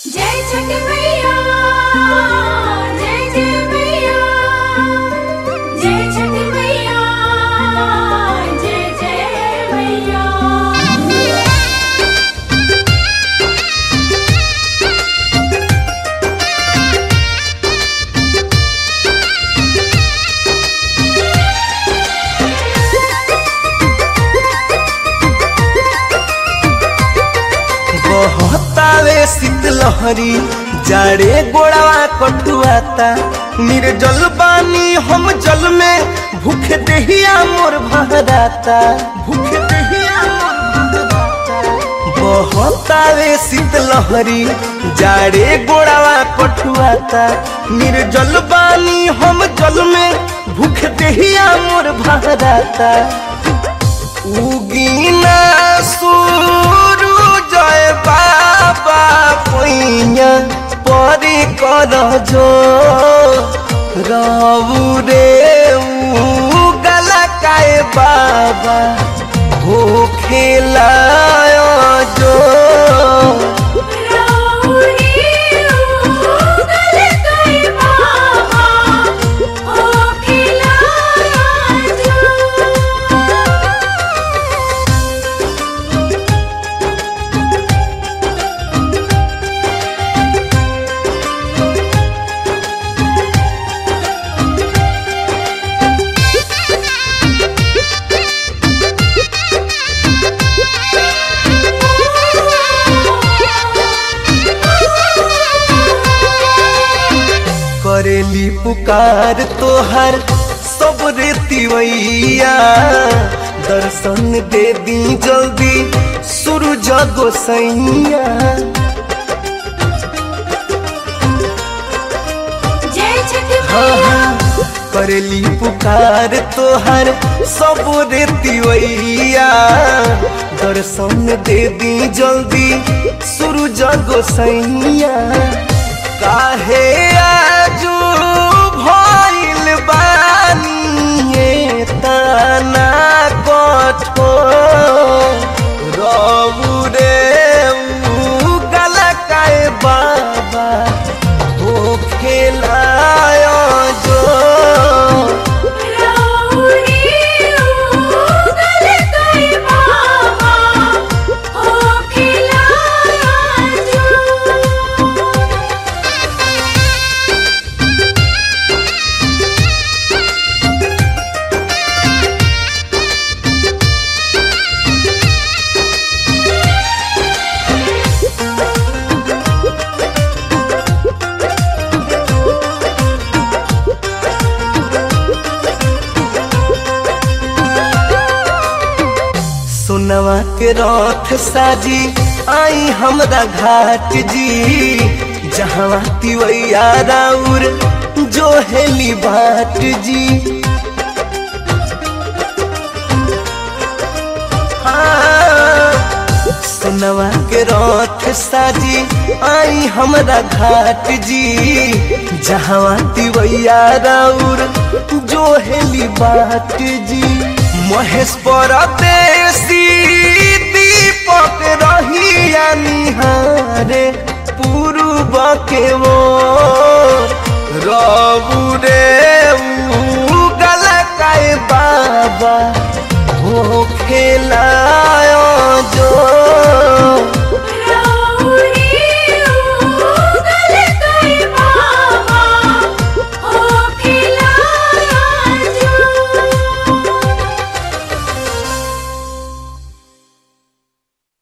जय छठ मैया जय जय मैया जय छठ मैया जय जय मैया। बहतावे शीतलहरी जाड़े गोड़वा कटुआता निर्जल बानी हम जल में भूख देहिया मोर भराता भूख देहिया मोर भराता। बहतावे शीतलहरी जाड़े गोड़वा कटुआता निर्जल बानी हम जल में भूख देहिया मोर भराता। उगीना सुरु जय बाबा पैया परी कर जो रऊ रे गला काए बाबा हो खेला जो करेली पुकार तोहर सब रेतिवैया दर्शन दे दी जल्दी सूरज गोसैया। जय छठ मैया करेली पुकार तोहर सब रेतिवैया दर्शन दे दी जल्दी सूरज गोसैया। काहे आजू भइल बानी ये तना कठोर रऊ रे गला काए बाबा हो खेलायो जो सोनवा के रथ साजी आई हमरा घाट जी जहाँ तिवैया राउर जो हेली बाट जी। सोनवा के रथ साजी आई हमरा घाट जी जहाँ तिवैया राउर जो हेली बाट जी। महेश परदेसी दीपक रहिया निहारे पूर्व के वो